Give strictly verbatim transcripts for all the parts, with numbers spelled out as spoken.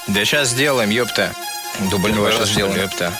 Да сейчас сделаем, ёпта. Дубль два Сейчас сделаем. ёпта.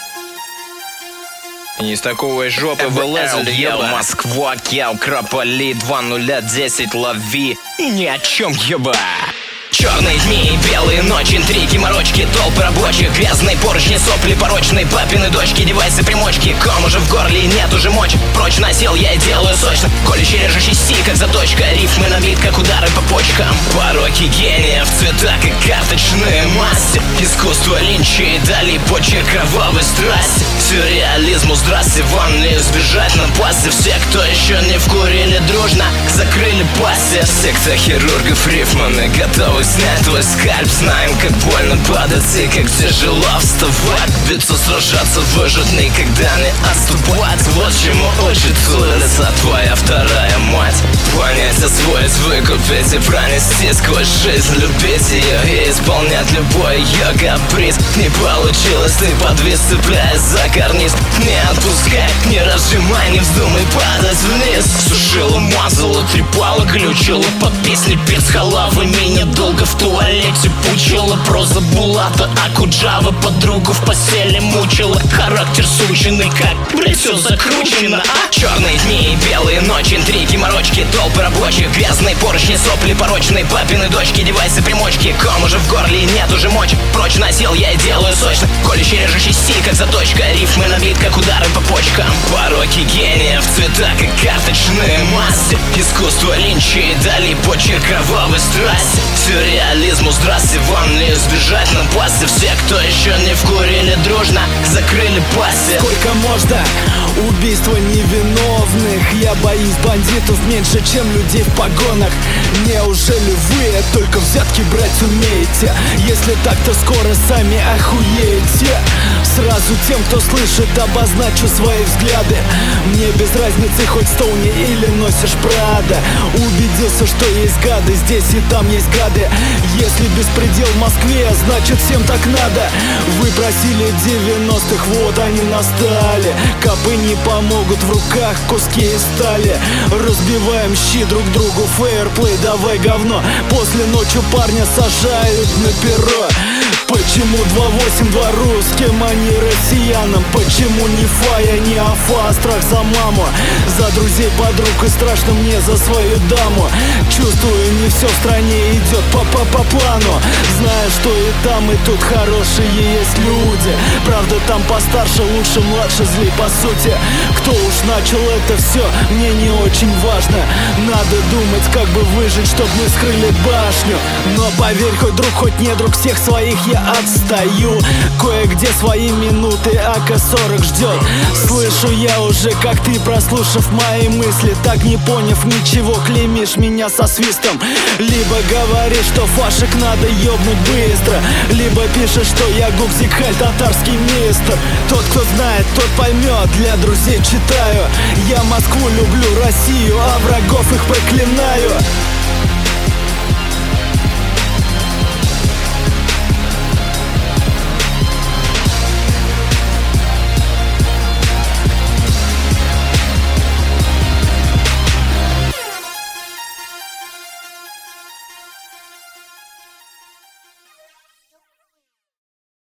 И не из такого жопы вылазили, Яу, ёба. Москва, яу, Крополи, два нуля десять, лови. И ни о чем, ёба. Черные дни и белые ночи, интриги, морочки, толпы рабочих, грязные поручни, сопли порочные, папины дочки, девайсы, примочки, ком уже в горле и нет уже мочи. Прочь насел, я и делаю сочно, колющий режущий стиль, как заточка, рифмы на вид, как удары по почкам. Пороки гениев, цвета, как карточные масти, искусство линча и дали почерк кровавой страсти. Сюрреализму здрасте, вам не избежать напасти. Все, кто еще не вкурили дружно, закрыли пасти. Секта хирургов, рифманы, готовы снять твой скальп. Знаем, как больно падать и как тяжело вставать. Биться, сражаться, выжить, никогда не отступать. Вот чему учит улица твоя вторая мать. Понять, освоить, выкупить и пронести сквозь жизнь. Любить ее и исполнять любой ее каприз. Не получилось, ты подвис, цепляясь за карниз. Не отпускай, не разжимай, не вздумай падать вниз. Сушила, мазала, трепала, глючила под песни перц халавы. Меня долго в туалете пучила. Проза Булата, Акуджава, подругу в постели мучила. Характер сученный, как, блядь, все закручено, а? Черные дни и белые ночи, интриги, морочки, толпы рабочих, грязные поручни, сопли порочные, папины дочки, девайсы, примочки, ком уже в горле и нет уже мочи. Прочь насел, я и делаю сочно, колющий режущий стиль, как заточка, рифмы на бит, как удары по почкам. Пороки гениев, цвета, как карточные масти, искусство линча и дали почерк кровавой страсти. Сюрреализму здрасте, вам не избежать напасти. Все, кто еще не вкурили дружно, закрыли пасти. Сколько можно убийства невиновных? Я боюсь бандитов меньше, чем людей в погонах. Неужели вы только взятки брать умеете? Если так, то скоро сами охуеете. Сразу тем, кто слышит, обозначу свои взгляды. Мне без разницы, хоть Стоуни или носишь Прада. Убедился, что есть гады, здесь и там есть гады. Если беспредел в Москве, значит всем так надо. Вы просили девяностых, вот они настали. Копы не помогут, в руках куски из стали. Разбиваем щи друг другу, фейерплей, давай говно. После ночью парня сажают на перо. Почему два восемь два русским, а не россиянам? Почему не фая, не афа, а страх за маму? За друзей, подруг и страшно мне за свою даму. Чувствую, не все в стране идет по, по, по плану. Знаю, что и там, и тут хорошие есть люди. Правда, там постарше, лучше, младше, зли по сути. Кто уж начал это все, мне не очень важно. Надо думать, как бы выжить, чтоб не скрыли башню. Но поверь, хоть друг, хоть не друг, всех своих я отстаю. Кое-где свои минуты а ка сорок ждет. Слышу я уже, как ты, прослушав мои мысли, так не поняв ничего, клеймишь меня со свистом. Либо говоришь, что фашек надо ёбнуть быстро, либо пишешь, что я губзикаль, татарский мистер. Тот, кто знает, тот поймет, для друзей читаю. Я Москву люблю, Россию, а врагов их проклинаю.